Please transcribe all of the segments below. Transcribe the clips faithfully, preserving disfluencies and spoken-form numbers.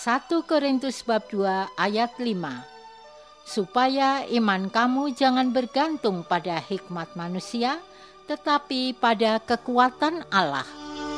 satu Korintus bab dua ayat lima. Supaya iman kamu jangan bergantung pada hikmat manusia, tetapi pada kekuatan Allah.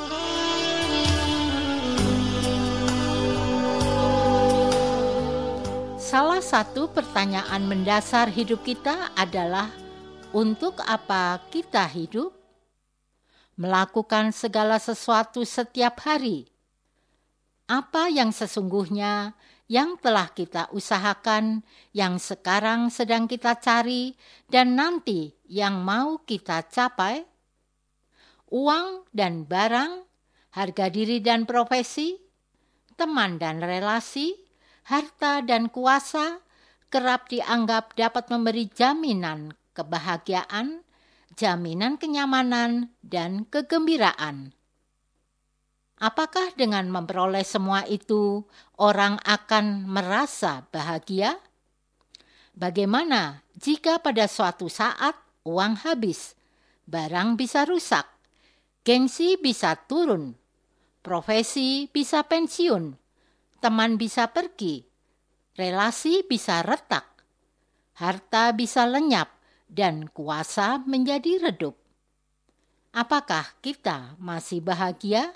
Salah satu pertanyaan mendasar hidup kita adalah, untuk apa kita hidup? Melakukan segala sesuatu setiap hari. Apa yang sesungguhnya yang telah kita usahakan, yang sekarang sedang kita cari, dan nanti yang mau kita capai? Uang dan barang, harga diri dan profesi, teman dan relasi, harta dan kuasa kerap dianggap dapat memberi jaminan kebahagiaan, jaminan kenyamanan, dan kegembiraan. Apakah dengan memperoleh semua itu, orang akan merasa bahagia? Bagaimana jika pada suatu saat uang habis, barang bisa rusak, gengsi bisa turun, profesi bisa pensiun, teman bisa pergi, relasi bisa retak, harta bisa lenyap, dan kuasa menjadi redup? Apakah kita masih bahagia?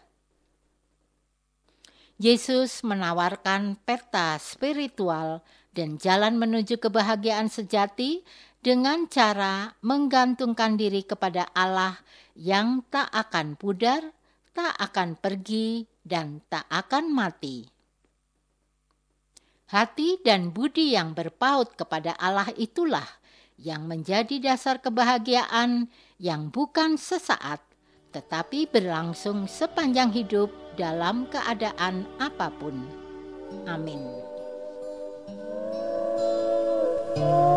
Yesus menawarkan peta spiritual dan jalan menuju kebahagiaan sejati dengan cara menggantungkan diri kepada Allah yang tak akan pudar, tak akan pergi, dan tak akan mati. Hati dan budi yang berpaut kepada Allah itulah yang menjadi dasar kebahagiaan yang bukan sesaat, tetapi berlangsung sepanjang hidup dalam keadaan apapun. Amin.